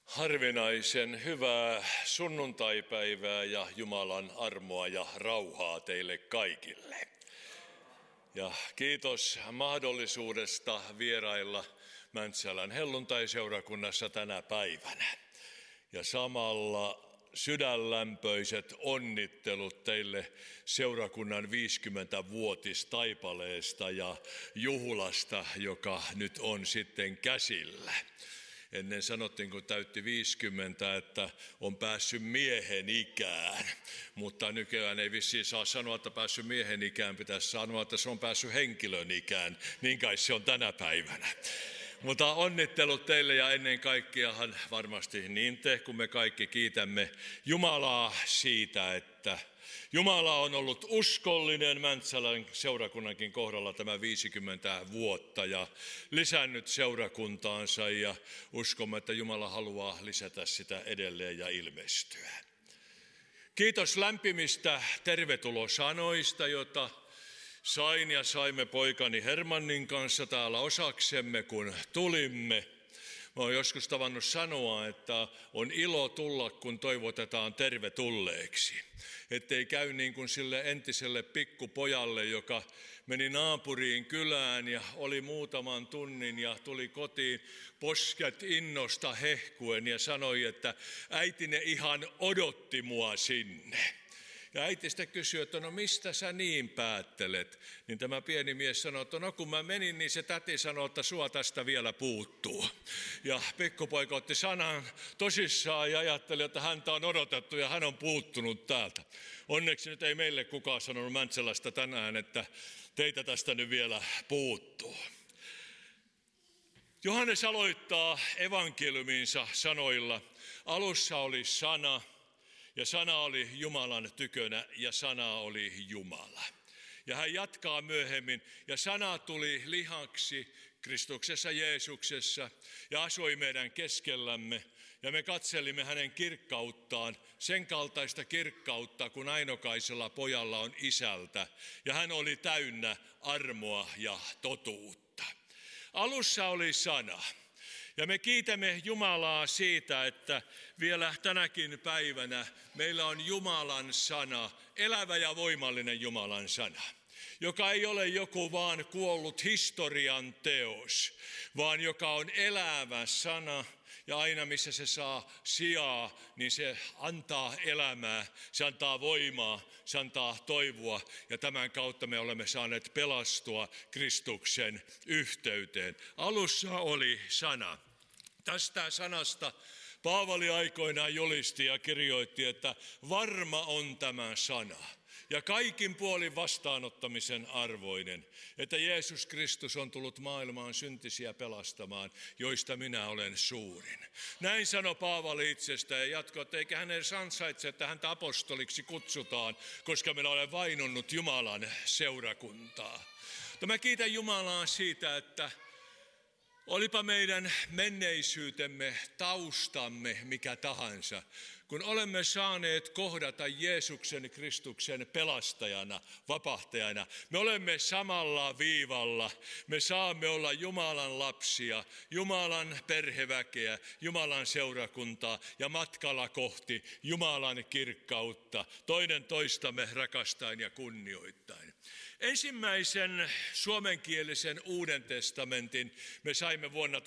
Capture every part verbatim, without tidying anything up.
Harvinaisen hyvää sunnuntaipäivää ja Jumalan armoa ja rauhaa teille kaikille. Ja kiitos mahdollisuudesta vierailla Mäntsälän helluntaiseurakunnassa tänä päivänä. Ja samalla sydänlämpöiset onnittelut teille seurakunnan viisikymmenvuotistaipaleesta ja juhlasta, joka nyt on sitten käsillä. Ennen sanottiin, kun täytti viisikymmentä, että on päässyt miehen ikään, mutta nykyään ei vissiin saa sanoa, että päässyt miehen ikään, pitäisi sanoa, että se on päässyt henkilön ikään, niin kai se on tänä päivänä. Mutta onnittelut teille ja ennen kaikkeahan varmasti niin te, kun me kaikki kiitämme Jumalaa siitä, että Jumala on ollut uskollinen Mäntsälän seurakunnankin kohdalla tämä viisikymmentä vuotta ja lisännyt seurakuntaansa ja uskomme, että Jumala haluaa lisätä sitä edelleen ja ilmestyä. Kiitos lämpimistä tervetulosanoista, jota sain ja saimme poikani Hermannin kanssa täällä osaksemme, kun tulimme. Mä oon joskus tavannut sanoa, että on ilo tulla, kun toivotetaan tervetulleeksi. Ettei käy niin kuin sille entiselle pikkupojalle, joka meni naapuriin kylään ja oli muutaman tunnin ja tuli kotiin posket innosta hehkuen ja sanoi, että äitine ihan odotti mua sinne. Ja äiti sitten kysyi, että no mistä sä niin päättelet? Niin tämä pieni mies sanoi, että no kun mä menin, niin se täti sanoi, että sua tästä vielä puuttuu. Ja pikkupoika otti sanan tosissaan ja ajatteli, että häntä on odotettu ja hän on puuttunut täältä. Onneksi nyt ei meille kukaan sanonut Mäntsälästä tänään, että teitä tästä nyt vielä puuttuu. Johannes aloittaa evankeliuminsa sanoilla, alussa oli sana. Ja sana oli Jumalan tykönä ja sana oli Jumala. Ja hän jatkaa myöhemmin, ja sana tuli lihaksi Kristuksessa Jeesuksessa ja asui meidän keskellämme. Ja me katselimme hänen kirkkauttaan, sen kaltaista kirkkautta, kun ainokaisella pojalla on isältä. Ja hän oli täynnä armoa ja totuutta. Alussa oli sana. Ja me kiitämme Jumalaa siitä, että vielä tänäkin päivänä meillä on Jumalan sana, elävä ja voimallinen Jumalan sana, joka ei ole joku vaan kuollut historian teos, vaan joka on elävä sana. Ja aina missä se saa sijaa, niin se antaa elämää, se antaa voimaa, se antaa toivoa. Ja tämän kautta me olemme saaneet pelastua Kristuksen yhteyteen. Alussa oli sana. Tästä sanasta Paavali aikoinaan julisti ja kirjoitti, että varma on tämä sana ja kaikin puolin vastaanottamisen arvoinen, että Jeesus Kristus on tullut maailmaan syntisiä pelastamaan, joista minä olen suurin. Näin sanoi Paavali itsestään ja jatkoi, että eikä hän edes ansaitse, että häntä apostoliksi kutsutaan, koska minä olen vainonnut Jumalan seurakuntaa. Mutta mä kiitän Jumalaa siitä, että olipa meidän menneisyytemme, taustamme mikä tahansa, kun olemme saaneet kohdata Jeesuksen Kristuksen pelastajana, vapahtajana, me olemme samalla viivalla. Me saamme olla Jumalan lapsia, Jumalan perheväkeä, Jumalan seurakuntaa ja matkalla kohti Jumalan kirkkautta, toinen toistamme rakastaen ja kunnioittain. Ensimmäisen suomenkielisen Uuden testamentin me saimme vuonna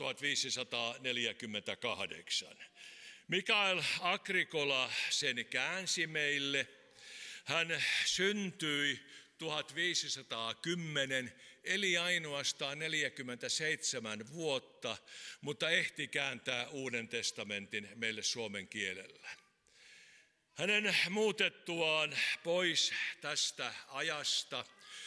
tuhatviisisataaneljäkymmentäkahdeksan. Mikael Agricola sen käänsi meille. Hän syntyi tuhatviisisataakymmenen, eli ainoastaan neljäkymmentäseitsemän vuotta, mutta ehti kääntää Uuden testamentin meille suomen kielellä. Hänen muutettuaan pois tästä ajasta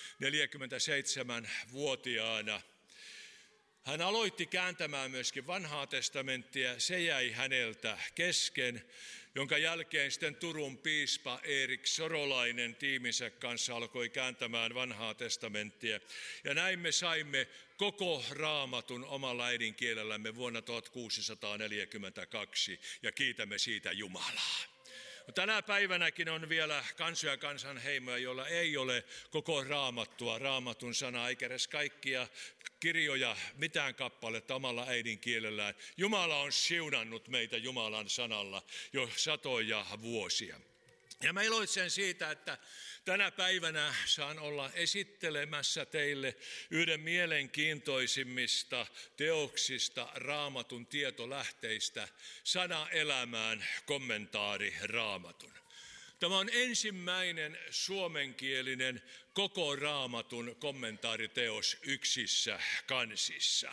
neljäkymmentäseitsemänvuotiaana, hän aloitti kääntämään myöskin vanhaa testamenttia, se jäi häneltä kesken, jonka jälkeen sitten Turun piispa Erik Sorolainen tiiminsä kanssa alkoi kääntämään vanhaa testamenttia. Ja näin me saimme koko Raamatun omalla äidinkielellämme vuonna tuhatkuusisataaneljäkymmentäkaksi ja kiitämme siitä Jumalaa. Tänä päivänäkin on vielä kansoja kansanheimoja, joilla ei ole koko raamattua, raamatun sanaa, eikä edes kaikkia kirjoja, mitään kappaletta omalla äidinkielellään. Jumala on siunannut meitä Jumalan sanalla jo satoja vuosia. Ja mä iloitsen siitä, että tänä päivänä saan olla esittelemässä teille yhden mielenkiintoisimmista teoksista Raamatun tietolähteistä, Sana elämään kommentaari Raamatun. Tämä on ensimmäinen suomenkielinen koko Raamatun kommentaariteos yksissä kansissa.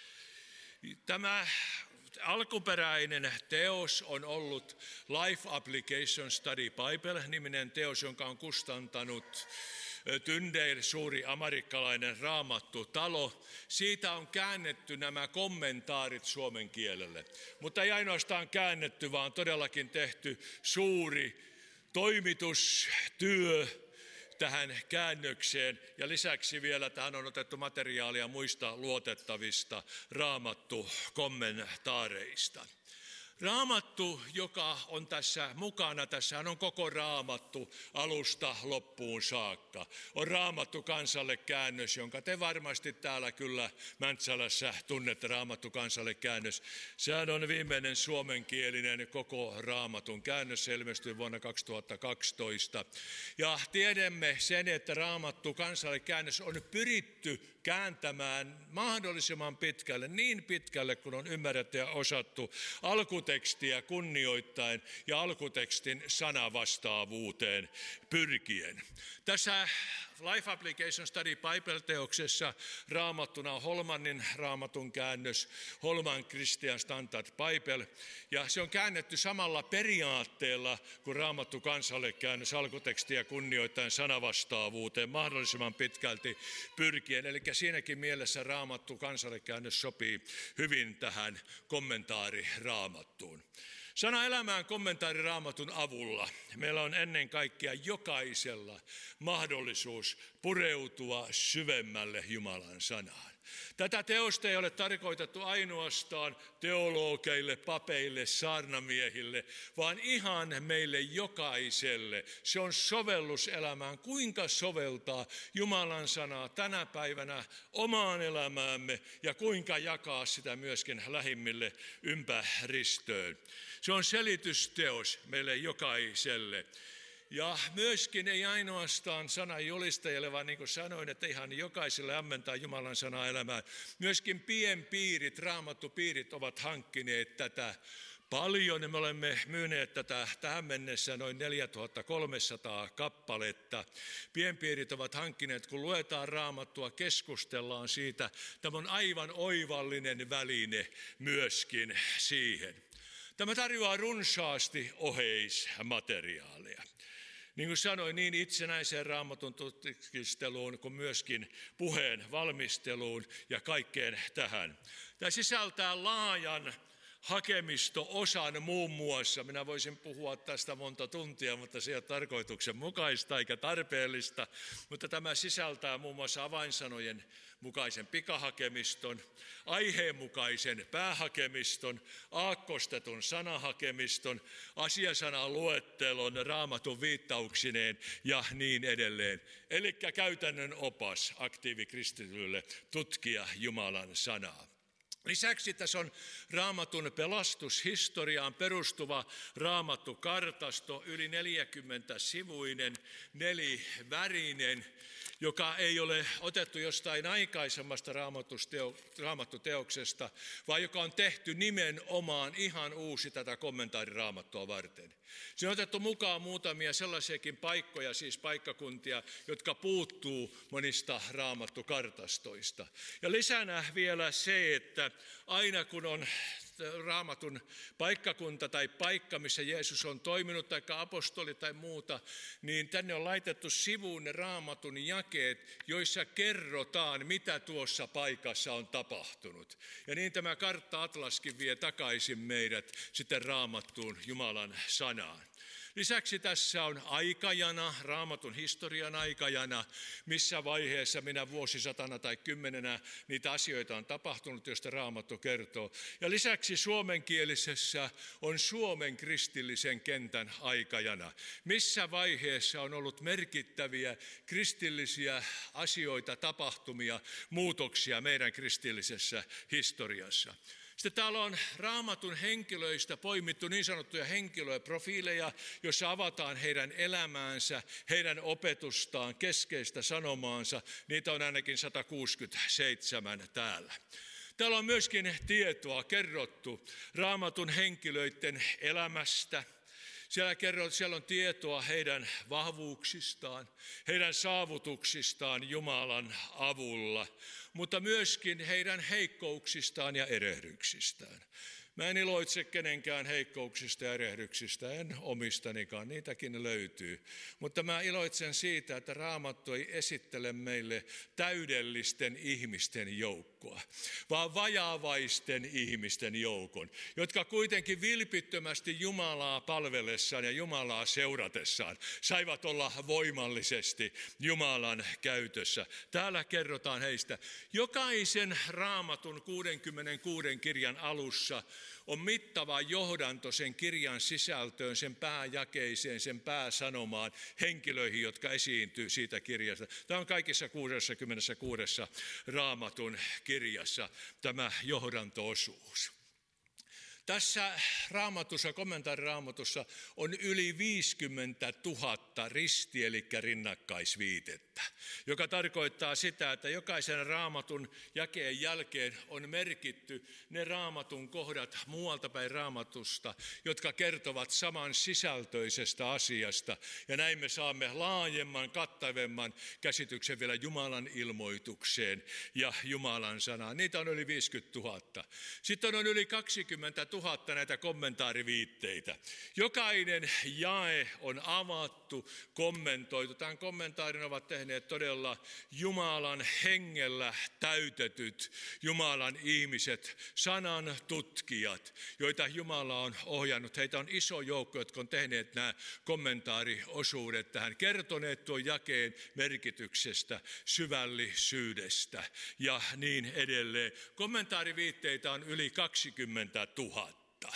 Tämä alkuperäinen teos on ollut Life Application Study Bible-niminen teos, jonka on kustantanut Tyndale, suuri amerikkalainen raamattutalo. Siitä on käännetty nämä kommentaarit suomen kielelle, mutta ei ainoastaan käännetty, vaan todellakin tehty suuri toimitustyö tähän käännökseen, ja lisäksi vielä tähän on otettu materiaalia muista luotettavista raamattu-kommentaareista. Raamattu, joka on tässä mukana, tässähän on koko Raamattu alusta loppuun saakka. On Raamattu kansalle käännös, jonka te varmasti täällä kyllä Mäntsälässä tunnette, Raamattu kansalle käännös. Sehän on viimeinen suomenkielinen koko Raamatun käännös, se ilmestyi vuonna kaksituhattakaksitoista. Ja tiedämme sen, että Raamattu kansalle käännös on pyritty kääntämään mahdollisimman pitkälle, niin pitkälle kuin on ymmärretty ja osattu, alkutekstiä kunnioittaen ja alkutekstin sanavastaavuuteen pyrkien. Tässä Life Application Study Bible-teoksessa raamattuna on Holmannin raamatun käännös, Holman Christian Standard Bible, ja se on käännetty samalla periaatteella kuin Raamattu kansalle käännös, alkutekstiä kunnioittaen sanavastaavuuteen mahdollisimman pitkälti pyrkien. Eli siinäkin mielessä Raamattu kansalle käännös sopii hyvin tähän kommentaari Raamattuun. Sana elämään kommentaari Raamatun avulla. Meillä on ennen kaikkea jokaisella mahdollisuus pureutua syvemmälle Jumalan sanaan. Tätä teosta ei ole tarkoitettu ainoastaan teologeille, papeille, saarnamiehille, vaan ihan meille jokaiselle. Se on sovellus elämään, kuinka soveltaa Jumalan sanaa tänä päivänä omaan elämäämme ja kuinka jakaa sitä myöskin lähimmille ympäristöön. Se on selitysteos meille jokaiselle. Ja myöskin ei ainoastaan sanan julistajille, vaan niin kuin sanoin, että ihan jokaiselle ammentaa Jumalan sanaa elämään. Myöskin pienpiirit, raamattupiirit ovat hankkineet tätä paljon. Me olemme myyneet tätä tähän mennessä noin neljätuhatta kolmesataa kappaletta. Pienpiirit ovat hankkineet, kun luetaan Raamattua, keskustellaan siitä. Tämä on aivan oivallinen väline myöskin siihen. Tämä tarjoaa runsaasti oheismateriaalia. Niin kuin sanoin, niin itsenäiseen Raamatun tutkisteluun kuin myöskin puheen valmisteluun ja kaikkeen tähän. Tämä sisältää laajan hakemisto-osan muun muassa. Minä voisin puhua tästä monta tuntia, mutta se ei ole tarkoituksenmukaista eikä tarpeellista. Mutta tämä sisältää muun muassa avainsanojen mukaisen pikahakemiston, aiheen mukaisen päähakemiston, aakkostetun sanahakemiston, asiasanan luettelon, Raamatun viittauksineen ja niin edelleen. Eli käytännön opas aktiivikristitylle tutkia Jumalan sanaa. Lisäksi tässä on Raamatun pelastushistoriaan perustuva Raamattukartasto, yli neljäkymmentä sivuinen, nelivärinen, joka ei ole otettu jostain aikaisemmasta raamattuteoksesta, vaan joka on tehty nimenomaan ihan uusi tätä kommentaariraamattua varten. Se on otettu mukaan muutamia sellaisiakin paikkoja, siis paikkakuntia, jotka puuttuu monista raamattukartastoista. Ja lisänä vielä se, että aina kun on Raamatun paikkakunta tai paikka, missä Jeesus on toiminut, tai apostoli tai muuta, niin tänne on laitettu sivuun ne Raamatun jakeet, joissa kerrotaan, mitä tuossa paikassa on tapahtunut. Ja niin tämä kartta-atlaskin vie takaisin meidät sitten Raamattuun, Jumalan sanaan. Lisäksi tässä on aikajana, Raamatun historian aikajana, missä vaiheessa minä vuosisatana tai kymmenenä niitä asioita on tapahtunut, joista Raamattu kertoo. Ja lisäksi suomenkielisessä on Suomen kristillisen kentän aikajana, missä vaiheessa on ollut merkittäviä kristillisiä asioita, tapahtumia, muutoksia meidän kristillisessä historiassa. Sitten täällä on Raamatun henkilöistä poimittu niin sanottuja henkilöprofiileja, joissa avataan heidän elämäänsä, heidän opetustaan, keskeistä sanomaansa. Niitä on ainakin sata kuusikymmentäseitsemän täällä. Täällä on myöskin tietoa kerrottu Raamatun henkilöiden elämästä. Siellä, kerrot, siellä on tietoa heidän vahvuuksistaan, heidän saavutuksistaan Jumalan avulla, mutta myöskin heidän heikkouksistaan ja erehdyksistään. Mä en iloitse kenenkään heikkouksista ja erehdyksistä, en omistanikaan, niitäkin löytyy. Mutta mä iloitsen siitä, että Raamattu ei esittele meille täydellisten ihmisten joukkoa, vaan vajaavaisten ihmisten joukon, jotka kuitenkin vilpittömästi Jumalaa palvellessaan ja Jumalaa seuratessaan saivat olla voimallisesti Jumalan käytössä. Täällä kerrotaan heistä. Jokaisen Raamatun kuudenkymmenenkuuden kirjan alussa on mittava johdanto sen kirjan sisältöön, sen pääjakeiseen, sen pääsanomaan, henkilöihin, jotka esiintyy siitä kirjasta. Tämä on kaikissa kuusikymmentäkuusi Raamatun kirjassa tämä johdanto-osuus. Tässä Raamatussa, kommentaariraamatussa on yli viisikymmentätuhatta risti- eli rinnakkaisviitettä, joka tarkoittaa sitä, että jokaisen Raamatun jakeen jälkeen on merkitty ne Raamatun kohdat muualta päin Raamatusta, jotka kertovat saman sisältöisestä asiasta. Ja näin me saamme laajemman, kattavemman käsityksen vielä Jumalan ilmoitukseen ja Jumalan sanaan. Niitä on yli viisikymmentätuhatta. Sitten on yli kaksikymmentätuhatta näitä kommentaariviitteitä. Jokainen jae on avattu, kommentoitu. Tämän kommentaarin ovat tehneet todella Jumalan hengellä täytetyt Jumalan ihmiset, sanan tutkijat, joita Jumala on ohjannut. Heitä on iso joukko, jotka on tehneet nämä kommentaariosuudet tähän, kertoneet tuon jakeen merkityksestä, syvällisyydestä ja niin edelleen. Kommentaariviitteitä on yli kaksikymmentätuhatta.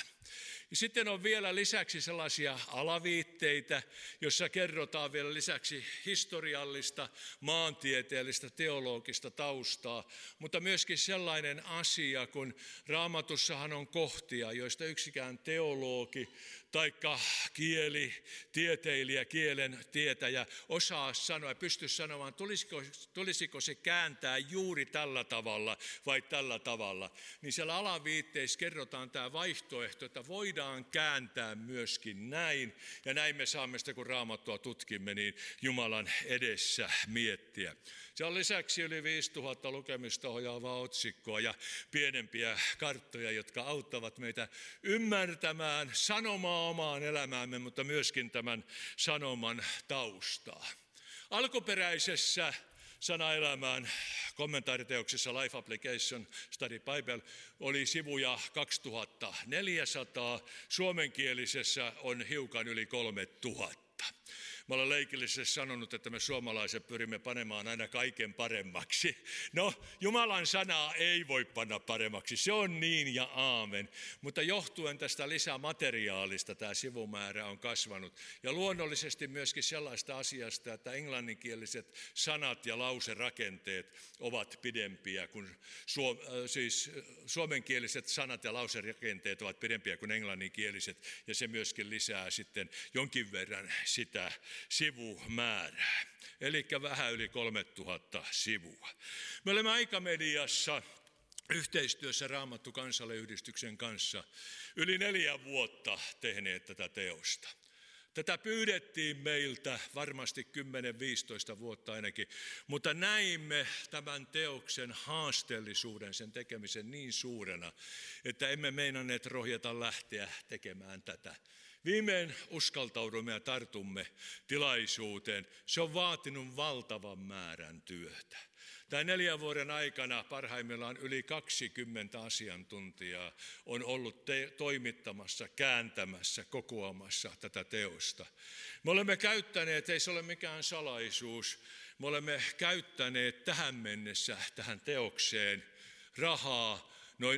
Ja sitten on vielä lisäksi sellaisia alaviitteitä, joissa kerrotaan vielä lisäksi historiallista, maantieteellistä, teologista taustaa, mutta myöskin sellainen asia, kun Raamatussahan on kohtia, joista yksikään teologi taikka kieli, tieteilijä, kielen tietäjä osaa sanoa ja pysty sanomaan, tulisiko, tulisiko se kääntää juuri tällä tavalla vai tällä tavalla. Niin siellä alaviitteissä kerrotaan tämä vaihtoehto, että voidaan kääntää myöskin näin. Ja näin me saamme sitä, kun Raamattua tutkimme, niin Jumalan edessä miettiä. Siellä on lisäksi yli viisituhatta lukemista ohjaavaa otsikkoa ja pienempiä karttoja, jotka auttavat meitä ymmärtämään sanomaa omaan elämäämme, mutta myöskin tämän sanoman taustaa. Alkuperäisessä Sana-elämään kommentaariteoksessa Life Application Study Bible oli sivuja kaksituhattaneljäsataa, suomenkielisessä on hiukan yli kolmetuhatta. Mä olen leikillisesti sanonut, että me suomalaiset pyrimme panemaan aina kaiken paremmaksi. No, Jumalan sanaa ei voi panna paremmaksi, se on niin ja aamen. Mutta johtuen tästä lisämateriaalista tämä sivumäärä on kasvanut. Ja luonnollisesti myöskin sellaista asiasta, että englanninkieliset sanat ja lauserakenteet ovat pidempiä kuin suom- siis suomenkieliset sanat ja lauserakenteet ovat pidempiä kuin englanninkieliset. Ja se myöskin lisää sitten jonkin verran sitä sivumäärää, eli vähän yli kolmetuhatta sivua. Me olemme Aikamediassa yhteistyössä Raamattu Kansalle yhdistyksen kanssa yli neljä vuotta tehneet tätä teosta. Tätä pyydettiin meiltä varmasti kymmenen viisitoista vuotta ainakin, mutta näimme tämän teoksen haasteellisuuden, sen tekemisen niin suurena, että emme meinanneet rohjeta lähteä tekemään tätä Viimein uskaltaudumme ja tartumme tilaisuuteen. Se on vaatinut valtavan määrän työtä. Tämän neljän vuoden aikana parhaimmillaan yli kaksikymmentä asiantuntijaa on ollut te- toimittamassa, kääntämässä, kokoamassa tätä teosta. Me olemme käyttäneet, ei se ole mikään salaisuus, me olemme käyttäneet tähän mennessä tähän teokseen rahaa noin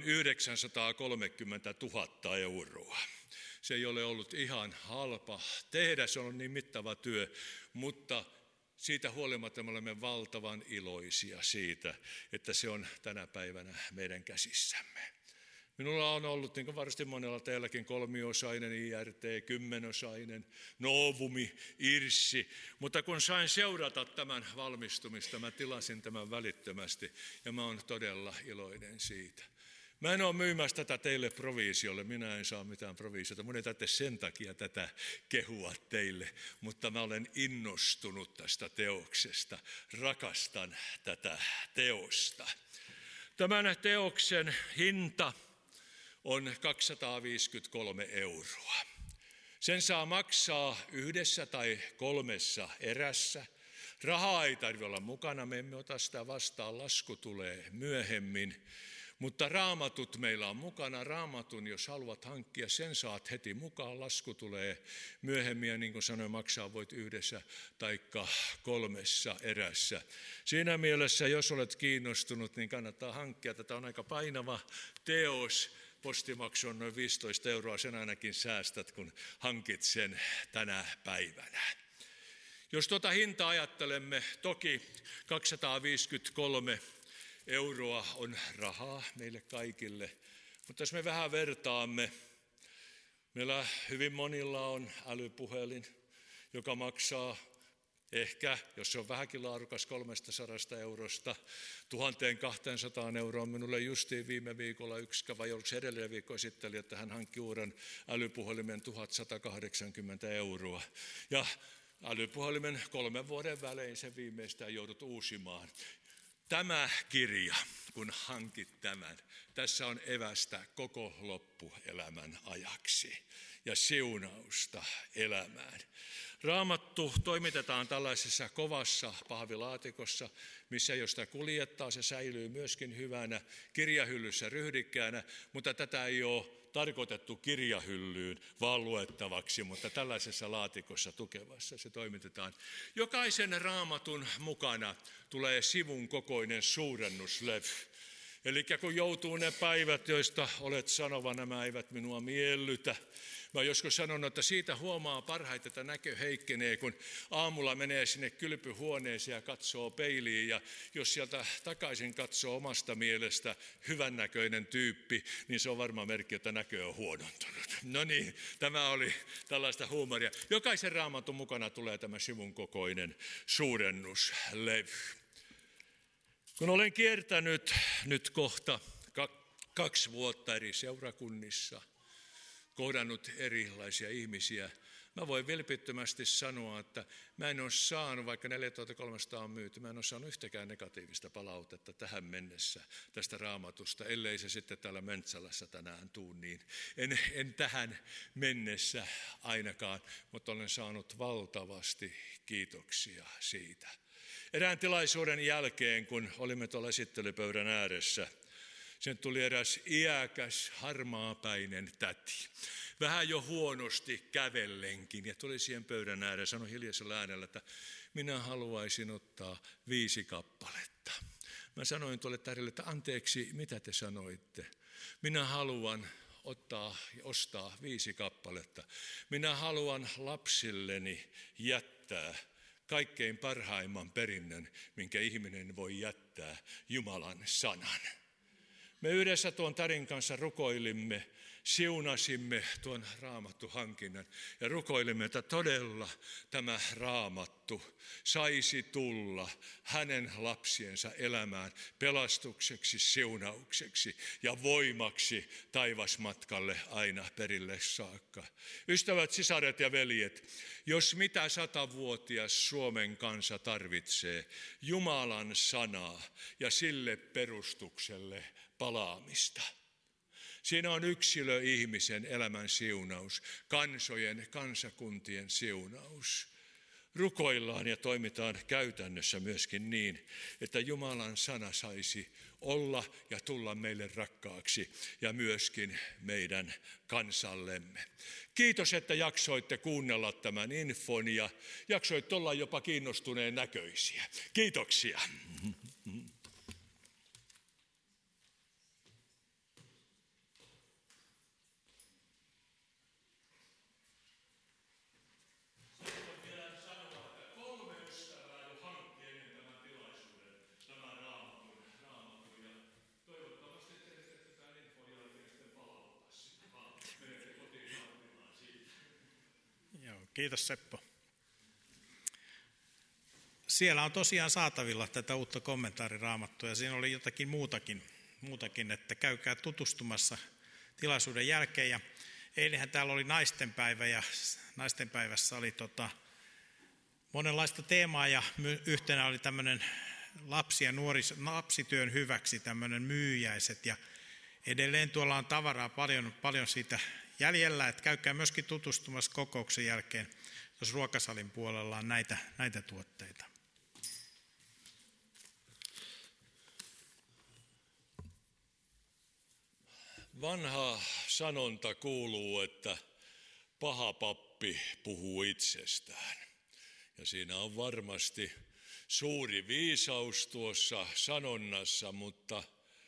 yhdeksänsataakolmekymmentätuhatta euroa. Se ei ole ollut ihan halpa tehdä, se on niin mittava työ, mutta siitä huolimatta me olemme valtavan iloisia siitä, että se on tänä päivänä meidän käsissämme. Minulla on ollut, niin kuin varmasti monella teilläkin, kolmiosainen, I R T, kymmenosainen, Novumi, Irssi. Mutta kun sain seurata tämän valmistumista, mä tilasin tämän välittömästi ja mä oon todella iloinen siitä. Mä en ole myymässä tätä teille proviisiolle, minä en saa mitään provisiota. Mun ei tarvitse sen takia tätä kehua teille, mutta mä olen innostunut tästä teoksesta. Rakastan tätä teosta. Tämän teoksen hinta on kaksisataaviisikymmentäkolme euroa. Sen saa maksaa yhdessä tai kolmessa erässä. Rahaa ei tarvitse olla mukana, me emme ota sitä vastaan, lasku tulee myöhemmin. Mutta raamatut meillä on mukana. Raamatun, jos haluat hankkia, sen saat heti mukaan. Lasku tulee myöhemmin ja niin kuin sanoin, maksaa voit yhdessä tai kolmessa erässä. Siinä mielessä, jos olet kiinnostunut, niin kannattaa hankkia. Tätä on aika painava teos. Postimaksu on noin viisitoista euroa, sen ainakin säästät, kun hankit sen tänä päivänä. Jos tuota hintaa ajattelemme, toki kaksisataaviisikymmentäkolme euroa on rahaa meille kaikille, mutta jos me vähän vertaamme, meillä hyvin monilla on älypuhelin, joka maksaa ehkä, jos se on vähänkin laadukas, kolmestasadasta eurosta tuhatkaksisataa euroa. Minulle justiin viime viikolla yksi, vai oliko se edellinen viikko, esitteli, että hän hankki uuden älypuhelimen tuhatsatakahdeksankymmentä euroa. Ja älypuhelimen kolmen vuoden välein sen viimeistään joudut uusimaan. Tämä kirja, kun hankit tämän, tässä on evästä koko loppuelämän ajaksi ja siunausta elämään. Raamattu toimitetaan tällaisessa kovassa pahvilaatikossa, missä jos sitä kuljettaa, se säilyy myöskin hyvänä kirjahyllyssä ryhdikkäänä, mutta tätä ei ole tarkoitettu kirjahyllyyn vaan luettavaksi, mutta tällaisessa laatikossa tukevassa se toimitetaan. Jokaisen raamatun mukana tulee sivun kokoinen suurennuslevy. Eli kun joutuu ne päivät, joista olet sanova, nämä eivät minua miellytä. Mä joskus sanonut, että siitä huomaa parhaiten, että näkö heikkenee, kun aamulla menee sinne kylpyhuoneeseen ja katsoo peiliin. Ja jos sieltä takaisin katsoo omasta mielestä hyvännäköinen tyyppi, niin se on varmaan merkki, että näkö on huonontunut. No niin, tämä oli tällaista huumoria. Jokaisen raamatun mukana tulee tämä sivun kokoinen suurennuslevy. Kun olen kiertänyt nyt kohta kaksi vuotta eri seurakunnissa, kohdannut erilaisia ihmisiä, mä voin vilpittömästi sanoa, että mä en ole saanut, vaikka neljätuhatta kolmesataa on myyty, mä en ole saanut yhtäkään negatiivista palautetta tähän mennessä tästä raamatusta, ellei se sitten täällä Möntsälässä tänään tuu niin. En, en tähän mennessä ainakaan, mutta olen saanut valtavasti kiitoksia siitä. Erään tilaisuuden jälkeen, kun olimme tuolla esittelypöydän ääressä, sen tuli eräs iäkäs, harmaapäinen täti. Vähän jo huonosti kävellenkin ja tuli siihen pöydän ääreen ja sanoi hiljaisella äänellä, että minä haluaisin ottaa viisi kappaletta. Mä sanoin tuolle tähdelle, että anteeksi, mitä te sanoitte? Minä haluan ottaa ja ostaa viisi kappaletta. Minä haluan lapsilleni jättää kaikkein parhaimman perinnön, minkä ihminen voi jättää, Jumalan sanan. Me yhdessä tuon tärin kanssa rukoilimme, siunasimme tuon raamattuhankinnan ja rukoilimme, että todella tämä raamattu saisi tulla hänen lapsiensa elämään pelastukseksi, siunaukseksi ja voimaksi taivasmatkalle aina perille saakka. Ystävät, sisaret ja veljet, jos mitä satavuotias Suomen kansa tarvitsee, Jumalan sanaa ja sille perustukselle palaamista. Siinä on yksilö ihmisen elämän siunaus, kansojen, kansakuntien siunaus. Rukoillaan ja toimitaan käytännössä myöskin niin, että Jumalan sana saisi olla ja tulla meille rakkaaksi ja myöskin meidän kansallemme. Kiitos, että jaksoitte kuunnella tämän infon ja jaksoitte olla jopa kiinnostuneen näköisiä. Kiitoksia. Kiitos Seppo. Siellä on tosiaan saatavilla tätä uutta kommentaariraamattua ja siinä oli jotakin muutakin, muutakin, että käykää tutustumassa tilaisuuden jälkeen. Ja eilenhän täällä oli naistenpäivä ja naistenpäivässä oli tota, monenlaista teemaa ja yhtenä oli tämmöinen lapsi- ja nuoris, lapsityön hyväksi tämmöinen myyjäiset ja edelleen tuolla on tavaraa paljon, paljon siitä jäljellä, että käykää myöskin tutustumassa kokouksen jälkeen, jos ruokasalin puolella on näitä, näitä tuotteita. Vanha sanonta kuuluu, että paha pappi puhuu itsestään. Ja siinä on varmasti suuri viisaus tuossa sanonnassa, mutta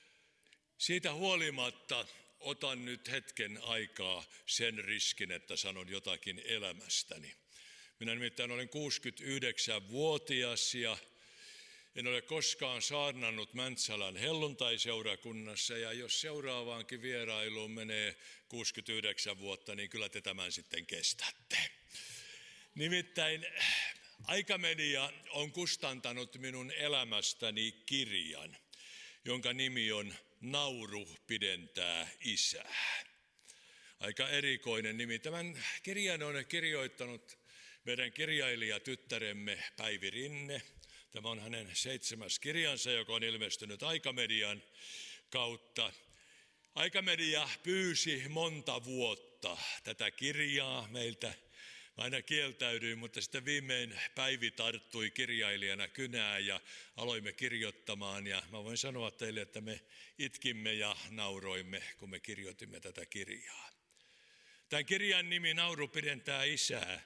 siitä huolimatta otan nyt hetken aikaa sen riskin, että sanon jotakin elämästäni. Minä nimittäin olen kuusikymmentäyhdeksänvuotias ja en ole koskaan saarnannut Mäntsälän helluntaiseurakunnassa. Ja jos seuraavaankin vierailuun menee kuusikymmentäyhdeksän vuotta, niin kyllä te tämän sitten kestätte. Nimittäin Aikamedia on kustantanut minun elämästäni kirjan, jonka nimi on Nauru pidentää isää. Aika erikoinen nimi. Tämän kirjan on kirjoittanut meidän kirjailijatyttäremme Päivi Rinne. Tämä on hänen seitsemäs kirjansa, joka on ilmestynyt Aikamedian kautta. Aikamedia pyysi monta vuotta tätä kirjaa meiltä. Mä aina kieltäydyin, mutta sitten viimein Päivi tarttui kirjailijana kynään ja aloimme kirjoittamaan. Ja mä voin sanoa teille, että me itkimme ja nauroimme, kun me kirjoitimme tätä kirjaa. Tämän kirjan nimi Nauru pidentää isää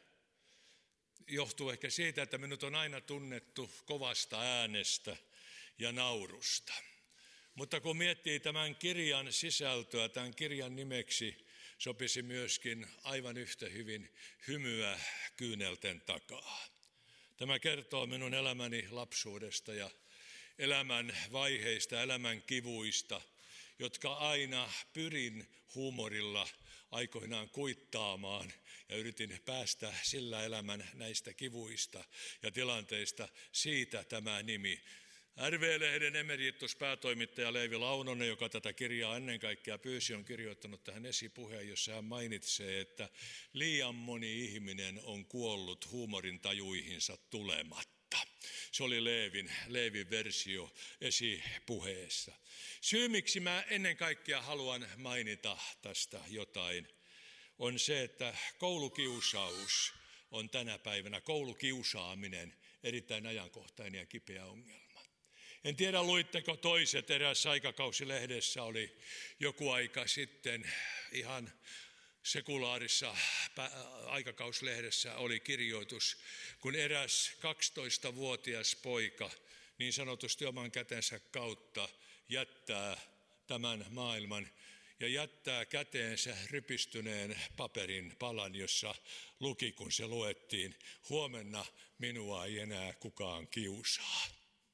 johtuu ehkä siitä, että minut on aina tunnettu kovasta äänestä ja naurusta. Mutta kun miettii tämän kirjan sisältöä, tämän kirjan nimeksi sopisi myöskin aivan yhtä hyvin hymyä kyynelten takaa. Tämä kertoo minun elämäni lapsuudesta ja elämän vaiheista, elämän kivuista, jotka aina pyrin huumorilla aikoinaan kuittaamaan ja yritin päästä sillä elämän näistä kivuista ja tilanteista. Siitä tämä nimi. R V-lehden emeritus-päätoimittaja Leivi Launonen, joka tätä kirjaa ennen kaikkea pyysi, on kirjoittanut tähän esipuheen, jossa hän mainitsee, että liian moni ihminen on kuollut huumorin tajuihinsa tulematta. Se oli Leevin, Leevin versio esipuheessa. Syy, miksi mä ennen kaikkea haluan mainita tästä jotain, on se, että koulukiusaus on tänä päivänä, koulukiusaaminen, erittäin ajankohtainen ja kipeä ongelma. En tiedä, luitteko toiset, erässä aikakausilehdessä oli joku aika sitten ihan sekulaarissa aikakauslehdessä oli kirjoitus, kun eräs kaksitoistavuotias poika niin sanotusti oman kätensä kautta jättää tämän maailman ja jättää käteensä rypistyneen paperin palan, jossa luki, kun se luettiin, huomenna minua ei enää kukaan kiusaa.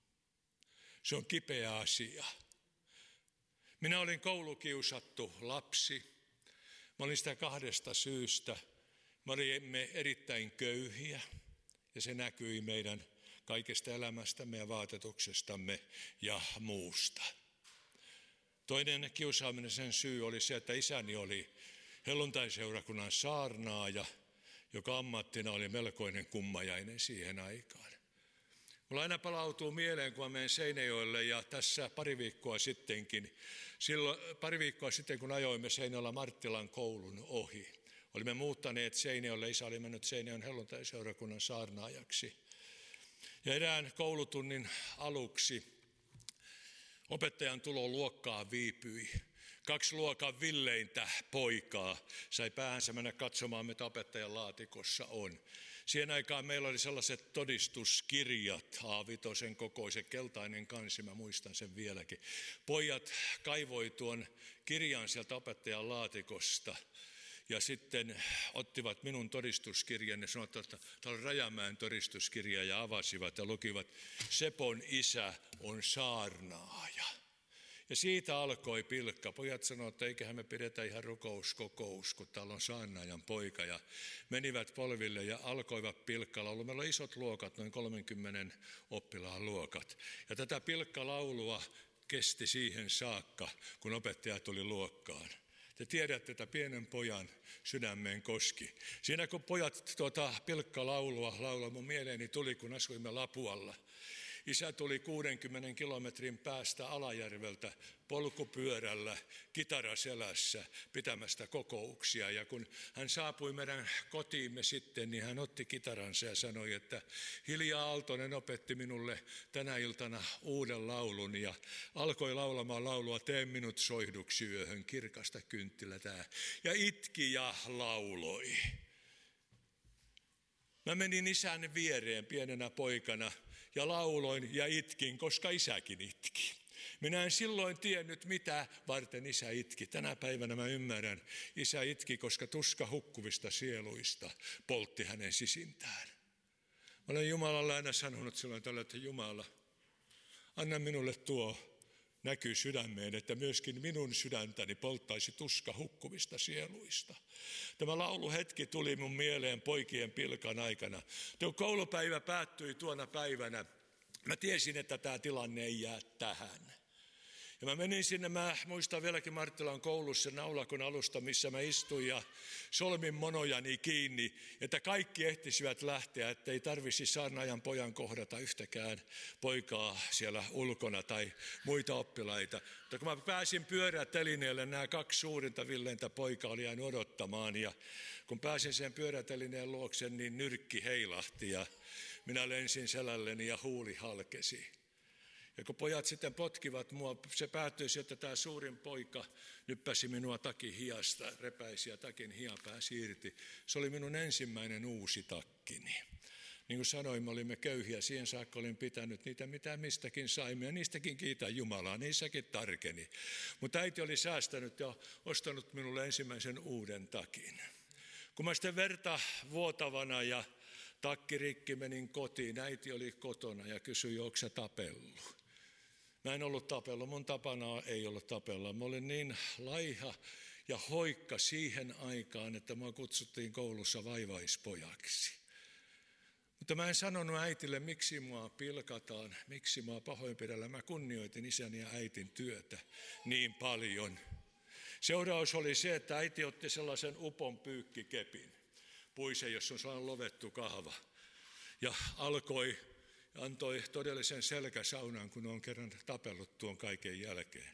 Se on kipeä asia. Minä olin koulukiusattu lapsi. Mä olin sitä kahdesta syystä. Me olimme erittäin köyhiä ja se näkyi meidän kaikesta elämästämme ja vaatetuksestamme ja muusta. Toinen kiusaaminen sen syy oli se, että isäni oli helluntaiseurakunnan saarnaaja, joka ammattina oli melkoinen kummajainen siihen aikaan. Mulla aina palautuu mieleen, kun mä menen Seinäjoelle ja tässä pari viikkoa sittenkin, silloin pari viikkoa sitten kun ajoimme Seinäjoella Marttilan koulun ohi. Olimme muuttaneet Seinäjoelle, isä oli mennyt Seinäjoen helluntaiseurakunnan saarnaajaksi. Ja erään koulutunnin aluksi opettajan tulo luokkaan viipyi. Kaksi luokan villeintä poikaa sai päänsä mennä katsomaan, mitä opettajan laatikossa on. Siihen aikaan meillä oli sellaiset todistuskirjat, A viisi kokoiset, keltainen kansi, mä muistan sen vieläkin. Pojat kaivoi tuon kirjan sieltä opettajan laatikosta ja sitten ottivat minun todistuskirjan ja sanoivat, että tämä on Rajamäen todistuskirja ja avasivat ja lukivat, Sepon isä on saarnaaja. Ja siitä alkoi pilkka. Pojat sanoivat, että eiköhän me pidetä ihan rukouskokous, kun täällä on saarnaajan poika. Ja menivät polville ja alkoivat pilkkalaulua. Meillä on isot luokat, noin kolmenkymmenen oppilaan luokat. Ja tätä pilkkalaulua kesti siihen saakka, kun opettaja tuli luokkaan. Te tiedätte, että pienen pojan sydämeen koski. Siinä kun pojat tuota pilkkalaulua laulaa, mun mieleeni tuli, kun asuimme Lapualla. Isä tuli kuudenkymmenen kilometrin päästä Alajärveltä polkupyörällä, kitara selässä, pitämästä kokouksia. Ja kun hän saapui meidän kotiimme sitten, niin hän otti kitaransa ja sanoi, että Hilja Aaltonen opetti minulle tänä iltana uuden laulun. Ja alkoi laulamaan laulua, tee minut soihduksi yöhön, kirkasta kynttilätää. Ja itki ja lauloi. Mä menin isän viereen pienenä poikana. Ja lauloin ja itkin, koska isäkin itki. Minä en silloin tiennyt, mitä varten isä itki. Tänä päivänä mä ymmärrän, isä itki, koska tuska hukkuvista sieluista poltti hänen sisintään. Mä olen Jumalalle aina sanonut silloin tällä, että Jumala, anna minulle tuo näkyy sydämeen, että myöskin minun sydäntäni polttaisi tuska hukkuvista sieluista. Tämä lauluhetki tuli mun mieleen poikien pilkan aikana. Tuo koulupäivä päättyi tuona päivänä. Mä tiesin, että tämä tilanne ei jää tähän. Ja mä menin sinne, mä muistan vieläkin Marttilan koulussa naulakon alusta, missä mä istuin ja solmin monojani kiinni, että kaikki ehtisivät lähteä, että ei tarvitsisi saarnaajan pojan kohdata yhtäkään poikaa siellä ulkona tai muita oppilaita. Mutta kun mä pääsin pyörätelineelle, nämä kaksi suurinta villeintä poikaa oli jäänyt odottamaan ja kun pääsin sen pyörätelineen luokse, niin nyrkki heilahti ja minä lensin selälleni ja huuli halkesi. Ja kun pojat sitten potkivat mua, se päättyi, että tämä suurin poika nyppäsi minua takin hiasta, repäisi ja takin hiapää siirti. Se oli minun ensimmäinen uusi takkini. Niin kuin sanoin, me olimme köyhiä, siihen saakka olin pitänyt niitä, mitä mistäkin saimme, ja niistäkin kiitän Jumalaa, niissäkin tarkeni. Mutta äiti oli säästänyt ja ostanut minulle ensimmäisen uuden takin. Kun mä sitten verta vuotavana ja takki rikki menin kotiin, äiti oli kotona ja kysyi, onko sä tapellut? Mä en ollut tapellut, mun tapana ei ollut tapella. Mä olin niin laiha ja hoikka siihen aikaan, että mua kutsuttiin koulussa vaivaispojaksi. Mutta mä en sanonut äitille, miksi mua pilkataan, miksi mua pahoinpidellään. Mä kunnioitin isäni ja äitin työtä niin paljon. Seuraus oli se, että äiti otti sellaisen upon pyykkikepin, puisen, jossa on sellainen lovettu kahva, ja alkoi ja antoi todellisen selkäsaunan, kun on kerran tapellut tuon kaiken jälkeen.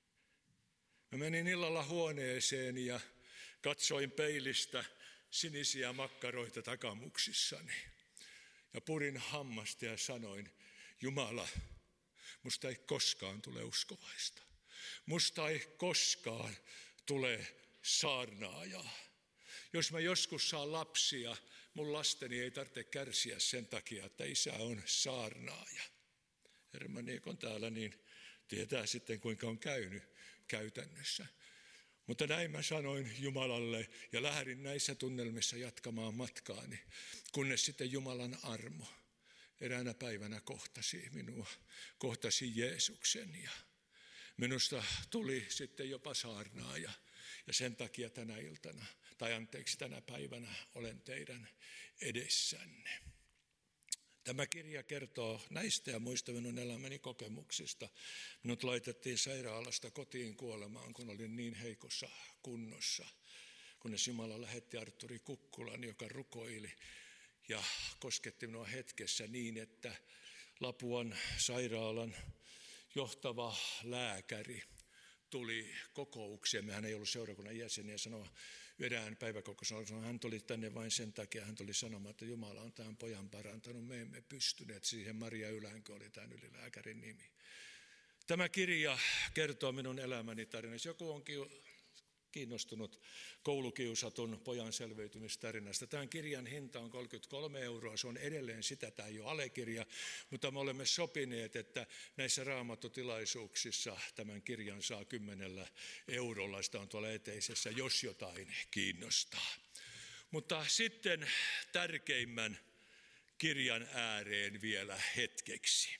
Mä menin illalla huoneeseen ja katsoin peilistä sinisiä makkaroita takamuksissani. Ja purin hammasta ja sanoin, Jumala, musta ei koskaan tule uskovaista. Musta ei koskaan tule saarnaajaa. Jos mä joskus saan lapsia, mun lasteni ei tarvitse kärsiä sen takia, että isä on saarnaaja. Hermaniek on täällä, niin tietää sitten kuinka on käynyt käytännössä. Mutta näin mä sanoin Jumalalle ja lähdin näissä tunnelmissa jatkamaan matkaani, kunnes sitten Jumalan armo eräänä päivänä kohtasi minua, kohtasi Jeesuksen ja minusta tuli sitten jopa saarnaaja. Ja sen takia tänä iltana, tai anteeksi tänä päivänä, olen teidän edessänne. Tämä kirja kertoo näistä ja muista minun elämäni kokemuksista. Minut laitettiin sairaalasta kotiin kuolemaan, kun olin niin heikossa kunnossa. Kunnes Jumala lähetti Artturi Kukkulan, joka rukoili ja kosketti minua hetkessä niin, että Lapuan sairaalan johtava lääkäri tuli kokoukseen. Hän ei ollut seurakunnan jäseniä, sanoi yhden päiväkokouksessa, hän tuli tänne vain sen takia, hän tuli sanomaan, että Jumala on tämän pojan parantanut. Me emme pystyneet siihen. Maria Ylänkö oli tämän ylilääkärin nimi. Tämä kirja kertoo minun elämäni tarinasta. Joku onkin kiinnostunut koulukiusatun pojan selviytymistarinasta. Tämän kirjan hinta on kolmekymmentäkolme euroa, se on edelleen sitä, tämä ei ole alekirja, mutta me olemme sopineet, että näissä raamatutilaisuuksissa tämän kirjan saa kymmenellä eurolla, sitä on tuolla eteisessä, jos jotain kiinnostaa. Mutta sitten tärkeimmän kirjan ääreen vielä hetkeksi.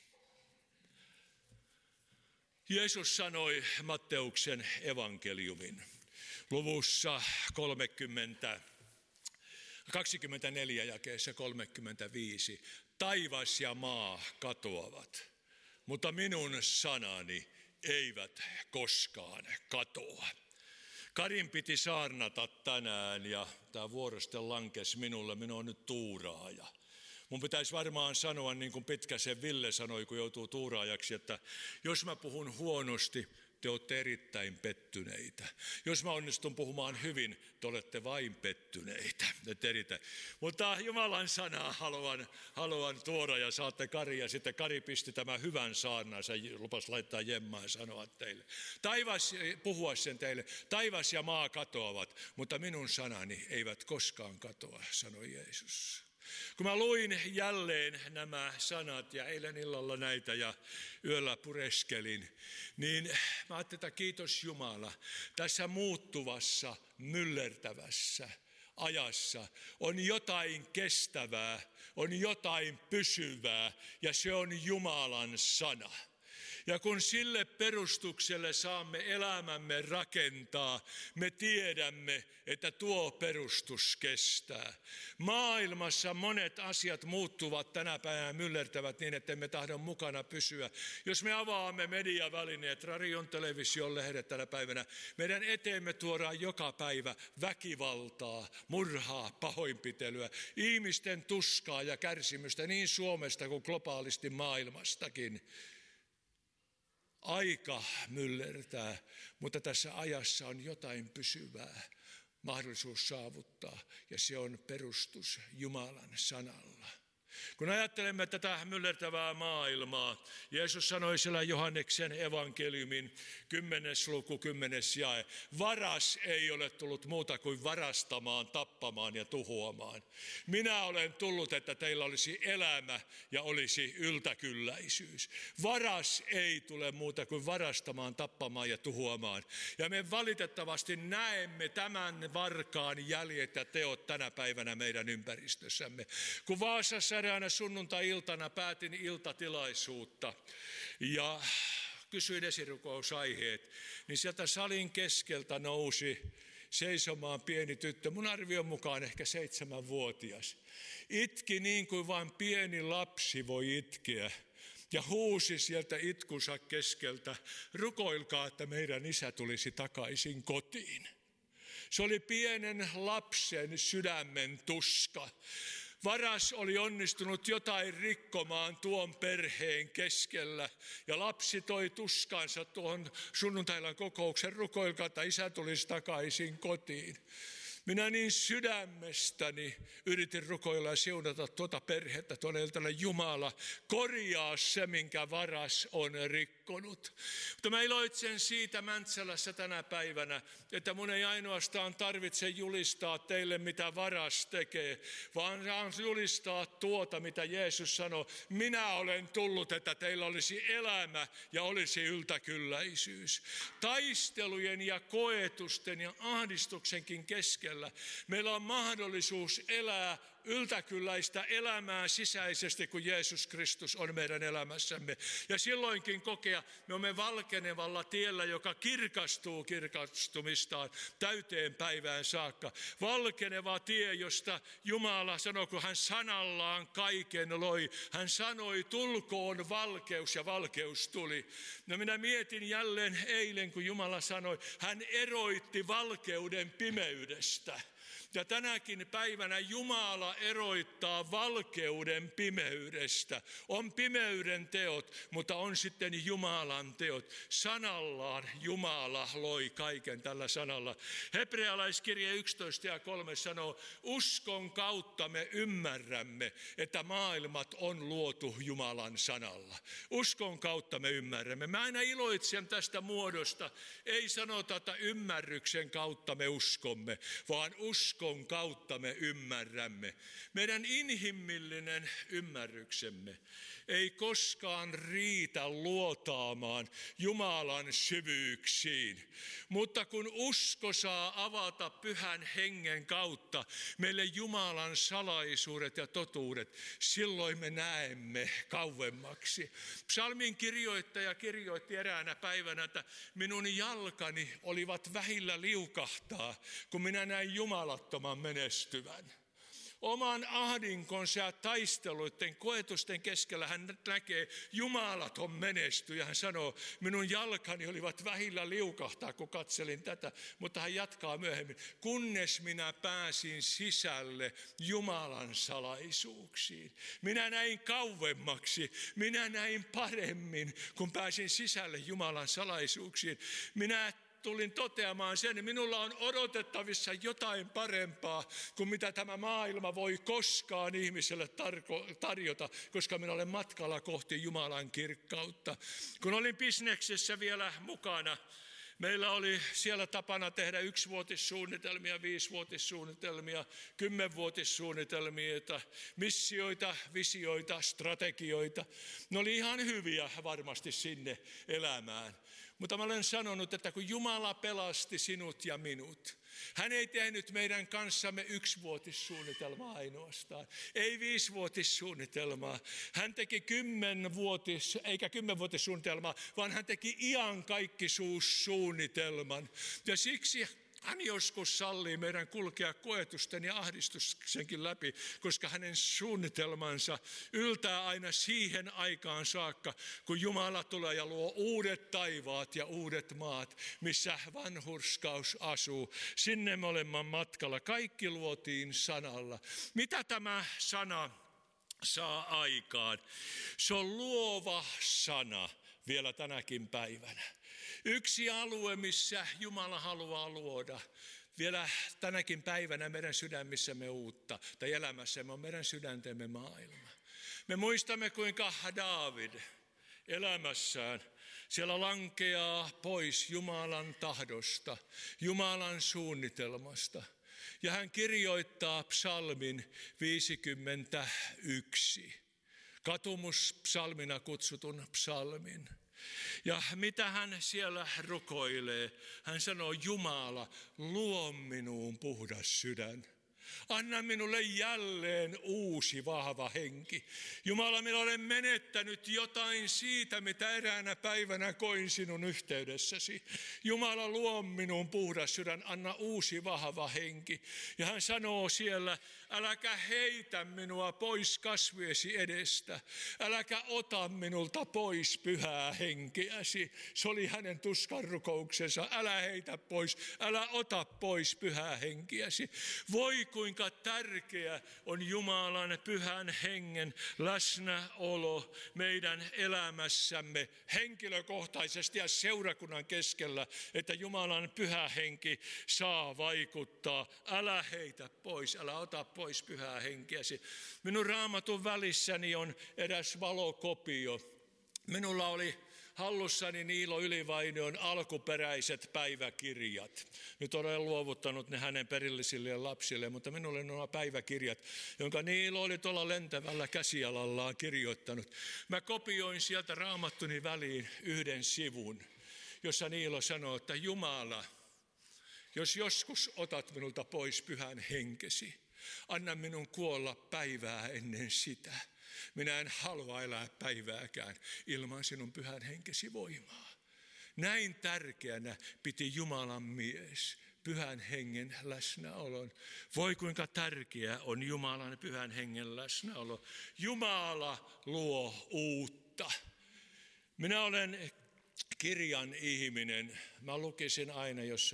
Jeesus sanoi Matteuksen evankeliumin luvussa kolmekymmentä, kaksikymmentäneljä jakeessa kolmekymmentäviisi. Taivas ja maa katoavat, mutta minun sanani eivät koskaan katoa. Karin piti saarnata tänään ja tämä vuoroste lankesi minulle, minä olen nyt tuuraaja. Mun pitäisi varmaan sanoa, niin kuin Pitkäsen Ville sanoi, kun joutuu tuuraajaksi, että jos mä puhun huonosti, te olette erittäin pettyneitä. Jos mä onnistun puhumaan hyvin, te olette vain pettyneitä. Mutta Jumalan sanaa haluan, haluan tuoda ja saatte Kari. Ja sitten Kari pisti tämän hyvän saarnansa, lupas laittaa jemmaan ja sanoa teille. Taivas, puhua sen teille. Taivas ja maa katoavat, mutta minun sanani eivät koskaan katoa, sanoi Jeesus. Kun mä luin jälleen nämä sanat ja eilen illalla näitä ja yöllä pureskelin, niin mä ajattelin, että kiitos Jumala, tässä muuttuvassa, myllertävässä ajassa on jotain kestävää, on jotain pysyvää ja se on Jumalan sana. Ja kun sille perustukselle saamme elämämme rakentaa, me tiedämme, että tuo perustus kestää. Maailmassa monet asiat muuttuvat tänä päivänä, myllertävät niin, että emme tahdo mukana pysyä. Jos me avaamme mediavälineet, radion, television, lehdet tänä päivänä, meidän eteemme tuodaan joka päivä väkivaltaa, murhaa, pahoinpitelyä, ihmisten tuskaa ja kärsimystä niin Suomesta kuin globaalisti maailmastakin. Aika myllertää, mutta tässä ajassa on jotain pysyvää, mahdollisuus saavuttaa, ja se on perustus Jumalan sanalla. Kun ajattelemme tätä myllertävää maailmaa, Jeesus sanoi siellä Johanneksen evankeliumin kymmenes luku, kymmenes jae. Varas ei ole tullut muuta kuin varastamaan, tappamaan ja tuhoamaan. Minä olen tullut, että teillä olisi elämä ja olisi yltäkylläisyys. Varas ei tule muuta kuin varastamaan, tappamaan ja tuhoamaan. Ja me valitettavasti näemme tämän varkaan jäljet ja teot tänä päivänä meidän ympäristössämme. Kun Vaasassa eräänä sunnuntai-iltana päätin iltatilaisuutta ja kysyin esirukousaiheet, niin sieltä salin keskeltä nousi seisomaan pieni tyttö, mun arvion mukaan ehkä seitsemänvuotias. Itki niin kuin vain pieni lapsi voi itkeä ja huusi sieltä itkunsa keskeltä, rukoilkaa, että meidän isä tulisi takaisin kotiin. Se oli pienen lapsen sydämen tuska. Varas oli onnistunut jotain rikkomaan tuon perheen keskellä ja lapsi toi tuskansa tuohon sunnuntailan kokouksen, rukoilkaa, että isä tulisi takaisin kotiin. Minä niin sydämestäni yritin rukoilla ja siunata tuota perhettä tuonne iltana. Jumala, korjaa se, minkä varas on rikkonut. Mutta mä iloitsen siitä Mäntsälässä tänä päivänä, että mun ei ainoastaan tarvitse julistaa teille, mitä varas tekee, vaan saan julistaa tuota, mitä Jeesus sanoi. Minä olen tullut, että teillä olisi elämä ja olisi yltäkylläisyys. Taistelujen ja koetusten ja ahdistuksenkin keskellä meillä on mahdollisuus elää yltäkylläistä elämää sisäisesti, kun Jeesus Kristus on meidän elämässämme. Ja silloinkin kokea, me olemme valkenevalla tiellä, joka kirkastuu kirkastumistaan täyteen päivään saakka. Valkeneva tie, josta Jumala sanoi, kun hän sanallaan kaiken loi. Hän sanoi, tulkoon valkeus, ja valkeus tuli. No minä mietin jälleen eilen, kun Jumala sanoi, hän eroitti valkeuden pimeydestä. Ja tänäkin päivänä Jumala eroittaa valkeuden pimeydestä. On pimeyden teot, mutta on sitten Jumalan teot. Sanallaan Jumala loi kaiken tällä sanalla. Hebrealaiskirje yksitoista ja kolme sanoo, uskon kautta me ymmärrämme, että maailmat on luotu Jumalan sanalla. Uskon kautta me ymmärrämme. Mä aina iloitsen tästä muodosta. Ei sanota, että ymmärryksen kautta me uskomme, vaan uskon kautta me ymmärrämme. Meidän inhimillinen ymmärryksemme ei koskaan riitä luotaamaan Jumalan syvyyksiin. Mutta kun usko saa avata Pyhän Hengen kautta meille Jumalan salaisuudet ja totuudet, silloin me näemme kauemmaksi. Psalmin kirjoittaja kirjoitti eräänä päivänä, että minun jalkani olivat vähillä liukahtaa, kun minä näin jumalattoman menestyvän. Oman ahdinkonsa ja taisteluiden, koetusten keskellä hän näkee jumalaton menestyjä. Hän sanoo, minun jalkani olivat vähillä liukahtaa, kun katselin tätä. Mutta hän jatkaa myöhemmin, kunnes minä pääsin sisälle Jumalan salaisuuksiin. Minä näin kauemmaksi, minä näin paremmin, kun pääsin sisälle Jumalan salaisuuksiin. Minä tulin toteamaan sen, että minulla on odotettavissa jotain parempaa kuin mitä tämä maailma voi koskaan ihmiselle tarko- tarjota, koska minä olen matkalla kohti Jumalan kirkkautta. Kun olin bisneksessä vielä mukana, meillä oli siellä tapana tehdä yksivuotissuunnitelmia, viisivuotissuunnitelmia, kymmenvuotissuunnitelmia, missioita, visioita, strategioita. Ne oli ihan hyviä varmasti sinne elämään. Mutta mä olen sanonut, että kun Jumala pelasti sinut ja minut, hän ei tehnyt meidän kanssamme yksivuotissuunnitelmaa ainoastaan, ei viisivuotissuunnitelmaa. Hän teki kymmenvuotis, eikä kymmenvuotissuunnitelmaa, vaan hän teki iankaikkisuussuunnitelman. Ja siksi hän joskus sallii meidän kulkea koetusten ja ahdistuksenkin läpi, koska hänen suunnitelmansa yltää aina siihen aikaan saakka, kun Jumala tulee ja luo uudet taivaat ja uudet maat, missä vanhurskaus asuu. Sinne me olemme matkalla. Kaikki luotiin sanalla. Mitä tämä sana saa aikaan? Se on luova sana vielä tänäkin päivänä. Yksi alue, missä Jumala haluaa luoda vielä tänäkin päivänä meidän sydämissämme uutta, tai elämässämme on meidän sydäntemme maailma. Me muistamme, kuinka Daavid elämässään siellä lankeaa pois Jumalan tahdosta, Jumalan suunnitelmasta. Ja hän kirjoittaa psalmin viisikymmentäyksi, katumuspsalmina kutsutun psalmin. Ja mitä hän siellä rukoilee? Hän sanoo, Jumala, luo minuun puhdas sydän. Anna minulle jälleen uusi vahva henki. Jumala, minä olen menettänyt jotain siitä, mitä eräänä päivänä koin sinun yhteydessäsi. Jumala, luo minuun puhdas sydän, anna uusi vahva henki. Ja hän sanoo siellä, äläkä heitä minua pois kasviesi edestä. Äläkä ota minulta pois pyhää henkeäsi. Se oli hänen tuskan rukouksensa. Älä heitä pois, älä ota pois pyhää henkeäsi. Voi kuinka tärkeä on Jumalan pyhän hengen läsnäolo meidän elämässämme henkilökohtaisesti ja seurakunnan keskellä, että Jumalan pyhä henki saa vaikuttaa. Älä heitä pois, älä ota pois pyhää henkeäsi. Minun raamatun välissäni on eräs valokopio. Minulla oli hallussani Niilo Ylivainion alkuperäiset päiväkirjat. Nyt olen luovuttanut ne hänen perillisille lapsille, mutta minulle nuo päiväkirjat, jonka Niilo oli tuolla lentävällä käsialallaan kirjoittanut. Mä kopioin sieltä raamattuni väliin yhden sivun, jossa Niilo sanoo, että Jumala, jos joskus otat minulta pois pyhän henkesi, anna minun kuolla päivää ennen sitä. Minä en halua elää päivääkään ilman sinun pyhän henkesi voimaa. Näin tärkeänä piti Jumalan mies pyhän hengen läsnäolon. Voi kuinka tärkeä on Jumalan pyhän hengen läsnäolo. Jumala luo uutta. Minä olen kirjan ihminen. Mä lukisin aina, jos se on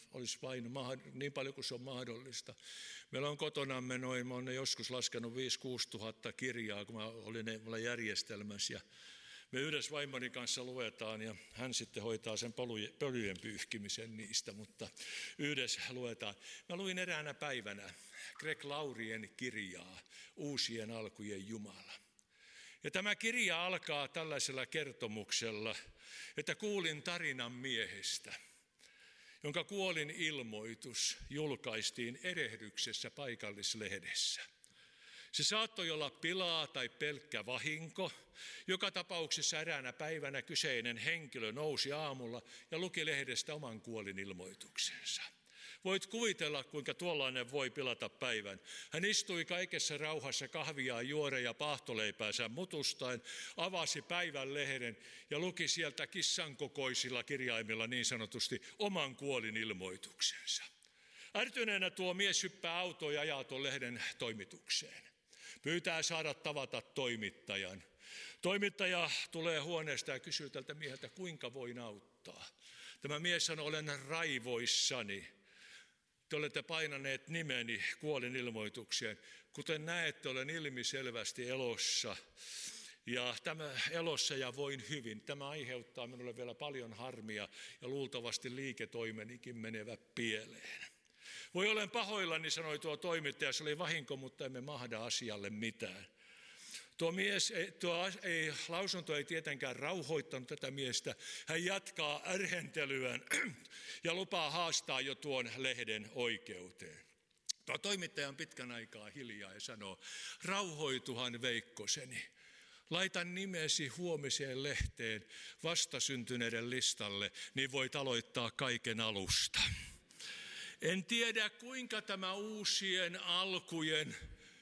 olisi vain niin paljon kuin se on mahdollista. Meillä on kotonamme noin, mä olen joskus laskenut viisi kuusi tuhatta kirjaa, kun mä olin mulla järjestelmässä. Ja me yhdessä vaimoni kanssa luetaan ja hän sitten hoitaa sen pölyjen pyyhkimisen niistä, mutta yhdessä luetaan. Mä luin eräänä päivänä Greg Laurien kirjaa, Uusien alkujen Jumala. Ja tämä kirja alkaa tällaisella kertomuksella, että kuulin tarinan miehestä, jonka kuolin ilmoitus julkaistiin erehdyksessä paikallislehdessä. Se saattoi olla pilaa tai pelkkä vahinko. Joka tapauksessa eräänä päivänä kyseinen henkilö nousi aamulla ja luki lehdestä oman kuolinilmoituksensa. Voit kuvitella, kuinka tuollainen voi pilata päivän. Hän istui kaikessa rauhassa kahviaan juoren ja paahtoleipäänsä mutustaen, avasi päivän lehden ja luki sieltä kissan kokoisilla kirjaimilla niin sanotusti oman kuolinilmoituksensa. Ärtyneenä tuo mies hyppää autoon ja ajaa tuon lehden toimitukseen. Pyytää saada tavata toimittajan. Toimittaja tulee huoneesta ja kysyy tältä mieheltä, kuinka voin auttaa. Tämä mies sanoo, olen raivoissani. Te olette painaneet nimeni kuolinilmoitukseen. Kuten näette, olen ilmiselvästi elossa. Ja tämä elossa ja voin hyvin. Tämä aiheuttaa minulle vielä paljon harmia ja luultavasti liiketoimenikin menevät pieleen. Voi olen pahoillani, sanoi tuo toimittaja, se oli vahinko, mutta emme mahda asialle mitään. Tuo mies, tuo ei, lausunto ei tietenkään rauhoittanut tätä miestä. Hän jatkaa ärhentelyään ja lupaa haastaa jo tuon lehden oikeuteen. Tuo toimittaja on pitkän aikaa hiljaa ja sanoo, rauhoituhan Veikkoseni. Laitan nimesi huomiseen lehteen vastasyntyneiden listalle, niin voit aloittaa kaiken alusta. En tiedä, kuinka tämä uusien alkujen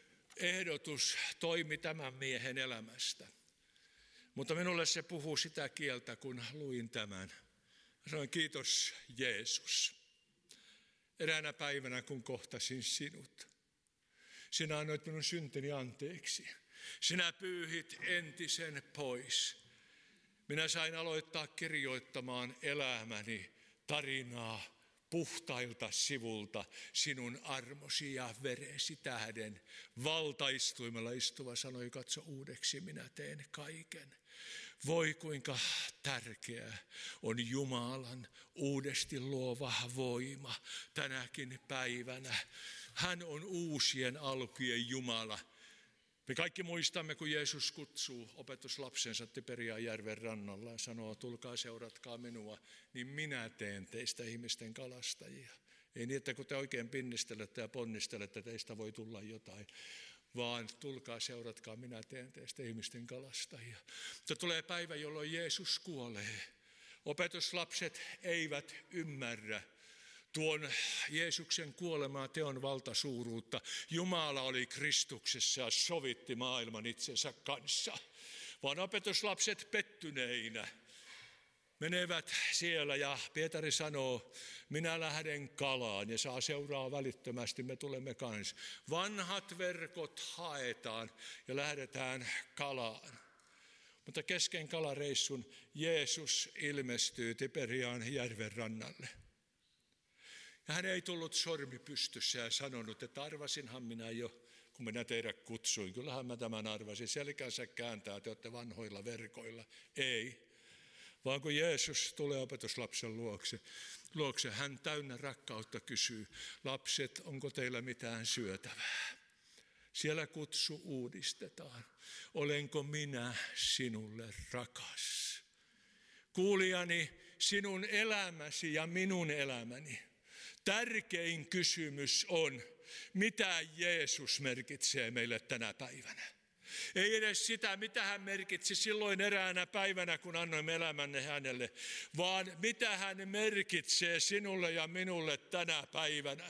ehdotus toimi tämän miehen elämästä. Mutta minulle se puhuu sitä kieltä, kun luin tämän. Sanoin, kiitos Jeesus. Eräänä päivänä, kun kohtasin sinut, sinä annoit minun syntini anteeksi. Sinä pyyhit entisen pois. Minä sain aloittaa kirjoittamaan elämäni tarinaa puhtailta sivulta sinun armosi ja veresi tähden. Valtaistuimella istuva sanoi, katso uudeksi minä teen kaiken. Voi kuinka tärkeä on Jumalan uudesti luova voima tänäkin päivänä. Hän on uusien alkujen Jumala. Me kaikki muistamme, kun Jeesus kutsuu opetuslapsensa Tiberiajärven rannalla ja sanoo, tulkaa seuratkaa minua, niin minä teen teistä ihmisten kalastajia. Ei niin, että kun te oikein pinnistelette ja ponnistelette, teistä voi tulla jotain, vaan tulkaa seuratkaa, minä teen teistä ihmisten kalastajia. Mutta tulee päivä, jolloin Jeesus kuolee. Opetuslapset eivät ymmärrä tuon Jeesuksen kuolemaa teon valtasuuruutta. Jumala oli Kristuksessa ja sovitti maailman itsensä kanssa. Vaan opetuslapset pettyneinä menevät siellä ja Pietari sanoo, minä lähden kalaan ja saa seuraa välittömästi, me tulemme kanssa. Vanhat verkot haetaan ja lähdetään kalaan. Mutta kesken kalareissun Jeesus ilmestyy Tiberian järven rannalle. Ja hän ei tullut sormi pystyssä ja sanonut, että arvasinhan minä jo, kun minä teidät kutsuin. Kyllähän mä tämän arvasin. Selkänsä kääntää, te olette vanhoilla verkoilla. Ei. Vaan kun Jeesus tulee opetuslapsen luokse, luokse, hän täynnä rakkautta kysyy, lapset, onko teillä mitään syötävää? Siellä kutsu uudistetaan. Olenko minä sinulle rakas? Kuulijani, sinun elämäsi ja minun elämäni. Tärkein kysymys on, mitä Jeesus merkitsee meille tänä päivänä. Ei edes sitä, mitä hän merkitsi silloin eräänä päivänä, kun annoimme elämänne hänelle, vaan mitä hän merkitsee sinulle ja minulle tänä päivänä.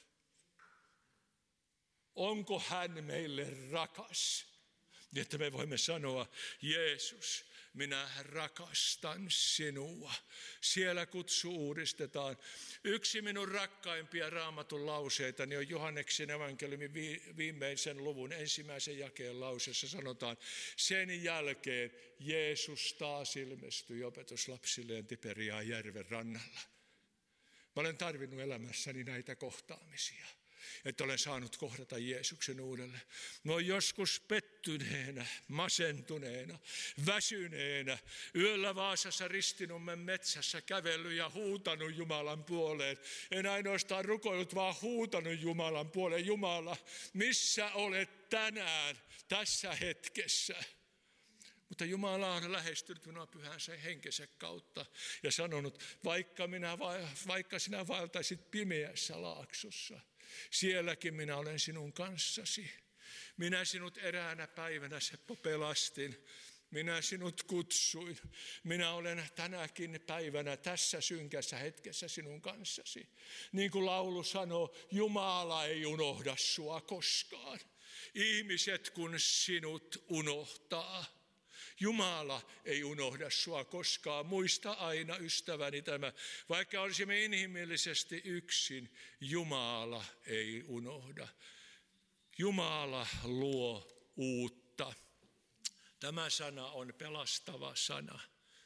Onko hän meille rakas? Niin että me voimme sanoa, Jeesus, minä rakastan sinua. Siellä kutsu uudistetaan. Yksi minun rakkaimpia Raamatun lauseitani on Johanneksen evankeliumin viimeisen luvun ensimmäisen jakeen lauseessa sanotaan, sen jälkeen Jeesus taas ilmestyi opetuslapsilleen Tiberian järven rannalla. olen tarvinnut elämässäni näitä kohtaamisia, että olen saanut kohdata Jeesuksen uudelleen. Mä oon joskus pettyneenä, masentuneena, väsyneenä, yöllä Vaasassa Ristinummen metsässä kävellyt ja huutanut Jumalan puoleen. En ainoastaan rukoillut, vaan huutanut Jumalan puoleen. Jumala, missä olet tänään tässä hetkessä? Mutta Jumala on lähestynyt minua pyhänsä henkensä kautta ja sanonut, vaikka, minä, vaikka sinä vaeltaisit pimeässä laaksossa, sielläkin minä olen sinun kanssasi. Minä sinut eräänä päivänä, Seppo, pelastin. Minä sinut kutsuin. Minä olen tänäkin päivänä tässä synkässä hetkessä sinun kanssasi. Niin kuin laulu sanoo, Jumala ei unohda sua koskaan. Ihmiset kun sinut unohtaa. Jumala ei unohda sua koskaan. Muista aina, ystäväni, tämä. Vaikka olisimme inhimillisesti yksin, Jumala ei unohda. Jumala luo uutta. Tämä sana on pelastava sana.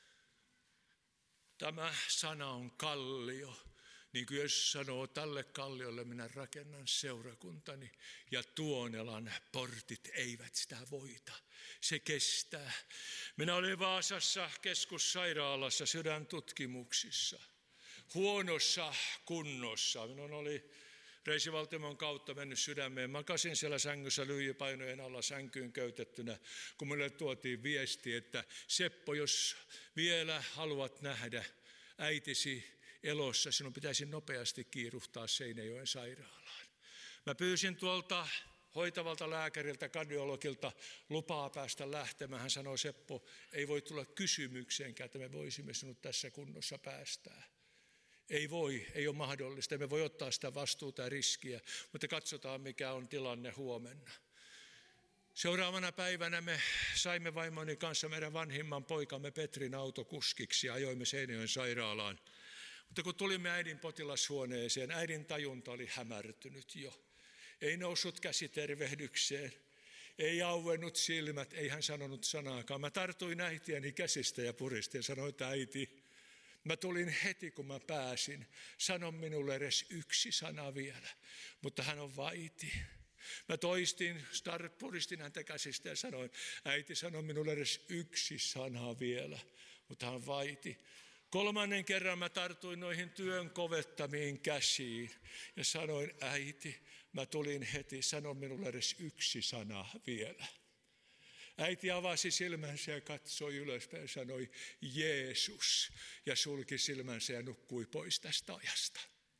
Tämä sana on kallio. Niin kuin Jeesus sanoo, tälle kalliolle minä rakennan seurakuntani ja Tuonelan portit eivät sitä voita. Se kestää. Minä olin Vaasassa keskussairaalassa sydäntutkimuksissa. Huonossa kunnossa. Minun oli reisivaltimon kautta mennyt sydämeen. Makasin siellä sängyssä lyijypainojen alla sänkyyn köytettynä, kun minulle tuotiin viesti, että Seppo, jos vielä haluat nähdä äitisi elossa, sinun pitäisi nopeasti kiiruhtaa Seinäjoen sairaalaan. Mä pyysin tuolta hoitavalta lääkäriltä, kardiologilta lupaa päästä lähtemään. Hän sanoi, Seppo, ei voi tulla kysymykseenkään, että me voisimme sinut tässä kunnossa päästää. Ei voi, ei ole mahdollista. Me voi ottaa sitä vastuuta ja riskiä, mutta katsotaan mikä on tilanne huomenna. Seuraavana päivänä me saimme vaimoni kanssa meidän vanhimman poikamme Petrin autokuskiksi ja ajoimme Seinäjoen sairaalaan. Mutta kun tulimme äidin potilashuoneeseen, äidin tajunta oli hämärtynyt jo. Ei noussut käsitervehdykseen, ei auennut silmät, ei hän sanonut sanaakaan. Mä tartuin äitiäni käsistä ja puristin ja sanoin, että äiti, mä tulin heti kun mä pääsin. Sano minulle edes yksi sana vielä, mutta hän on vaiti. Mä toistin, puristin häntä käsistä ja sanoin, äiti sano minulle edes yksi sana vielä, mutta hän vaiti. Kolmannen kerran mä tartuin noihin työn kovettamiin käsiin ja sanoin, äiti, mä tulin heti, sano minulle edes yksi sana vielä. Äiti avasi silmänsä ja katsoi ylöspäin ja sanoi, Jeesus, ja sulki silmänsä ja nukkui pois tästä ajasta.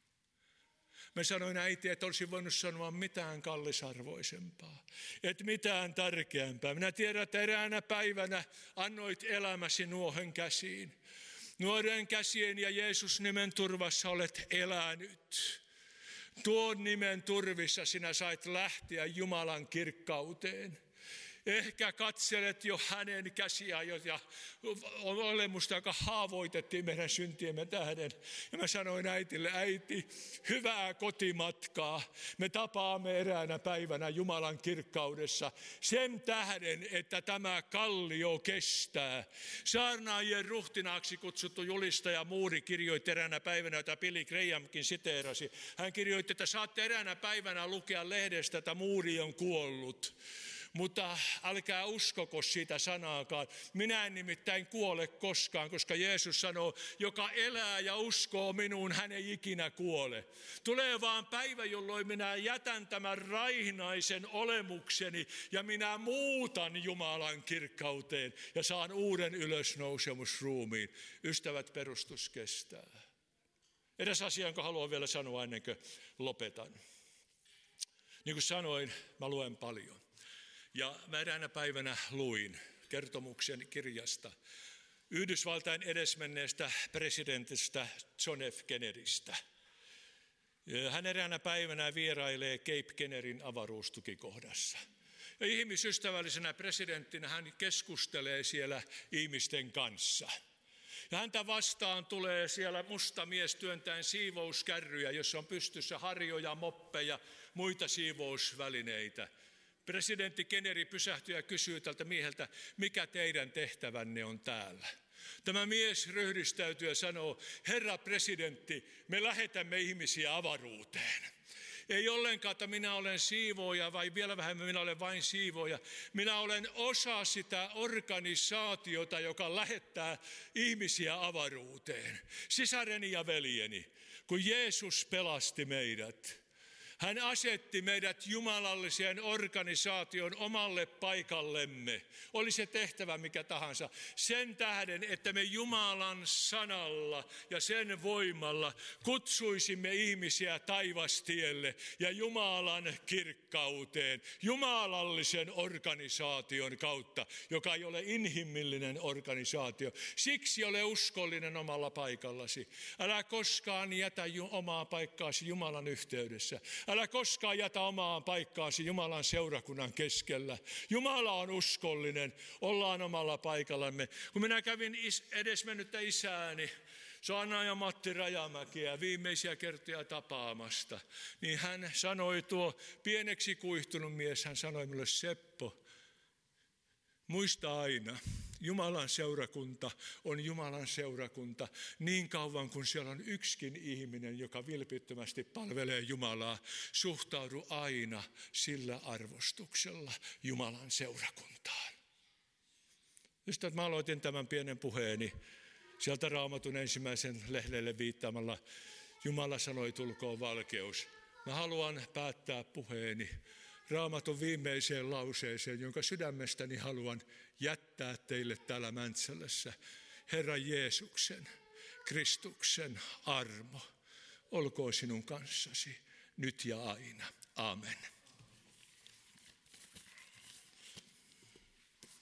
Mä sanoin äiti, että olisin voinut sanoa mitään kallisarvoisempaa, että mitään tärkeämpää. Minä tiedän, että eräänä päivänä annoit elämäsi nuohon käsiin. Nuoren käsien ja Jeesus nimen turvassa olet elänyt. Tuon nimen turvissa sinä sait lähteä Jumalan kirkkauteen. Ehkä katselet jo hänen käsiään ja olemusta, joka haavoitettiin meidän syntiemme tähden. Ja mä sanoin äitille, äiti, hyvää kotimatkaa. Me tapaamme eräänä päivänä Jumalan kirkkaudessa sen tähden, että tämä kallio kestää. Saarnaajien ruhtinaaksi kutsuttu julistaja Moody kirjoitti eräänä päivänä, jota Billy Grahamkin siteerasi. Hän kirjoitti, että saatte eräänä päivänä lukea lehdestä, että Moody on kuollut. Mutta älkää uskoko siitä sanaakaan. Minä en nimittäin kuole koskaan, koska Jeesus sanoo, joka elää ja uskoo minuun, hän ei ikinä kuole. Tulee vaan päivä, jolloin minä jätän tämän raihnaisen olemukseni ja minä muutan Jumalan kirkkauteen ja saan uuden ylösnousemusruumiin. Ystävät, perustus kestää. Eräs asia, jonka haluan vielä sanoa ennen kuin lopetan. Niin kuin sanoin, mä luen paljon. Ja mä eräänä päivänä luin kertomuksen kirjasta Yhdysvaltain edesmenneestä presidentistä John F. Kennedystä. Hän eräänä päivänä vierailee Cape Canaveryn avaruustukikohdassa. Ja ihmisystävällisenä presidenttinä hän keskustelee siellä ihmisten kanssa. Ja häntä vastaan tulee siellä musta mies työntäen siivouskärryjä, jossa on pystyssä harjoja, moppeja, muita siivousvälineitä. Presidentti Kennedy pysähtyy ja kysyy tältä mieheltä, mikä teidän tehtävänne on täällä. Tämä mies ryhdistäytyy ja sanoo, herra presidentti, me lähetämme ihmisiä avaruuteen. Ei ollenkaan, että minä olen siivooja vai vielä vähemmän minä olen vain siivooja. Minä olen osa sitä organisaatiota, joka lähettää ihmisiä avaruuteen. Sisareni ja veljeni, kun Jeesus pelasti meidät, hän asetti meidät jumalalliseen organisaation omalle paikallemme. Oli se tehtävä mikä tahansa. Sen tähden, että me Jumalan sanalla ja sen voimalla kutsuisimme ihmisiä taivastielle ja Jumalan kirkkauteen. Jumalallisen organisaation kautta, joka ei ole inhimillinen organisaatio. Siksi ole uskollinen omalla paikallasi. Älä koskaan jätä omaa paikkaasi Jumalan yhteydessä. Älä koskaan jätä omaan paikkaasi Jumalan seurakunnan keskellä. Jumala on uskollinen, ollaan omalla paikallamme. Kun minä kävin edesmennyttä isääni, Sanna ja Matti Rajamäkiä viimeisiä kertoja tapaamasta, niin hän sanoi, tuo pieneksi kuihtunut mies, hän sanoi minulle, Seppo, muista aina, Jumalan seurakunta on Jumalan seurakunta niin kauan kuin siellä on yksikin ihminen, joka vilpittömästi palvelee Jumalaa. Suhtaudu aina sillä arvostuksella Jumalan seurakuntaan. Just että mä aloitin tämän pienen puheeni sieltä Raamatun ensimmäisen lehdelle viittaamalla. Jumala sanoi, tulkoon valkeus. Mä haluan päättää puheeni Raamatun viimeiseen lauseeseen, jonka sydämestäni haluan jättää teille täällä Mäntsälässä. Herran Jeesuksen, Kristuksen armo, olkoon sinun kanssasi nyt ja aina. Amen.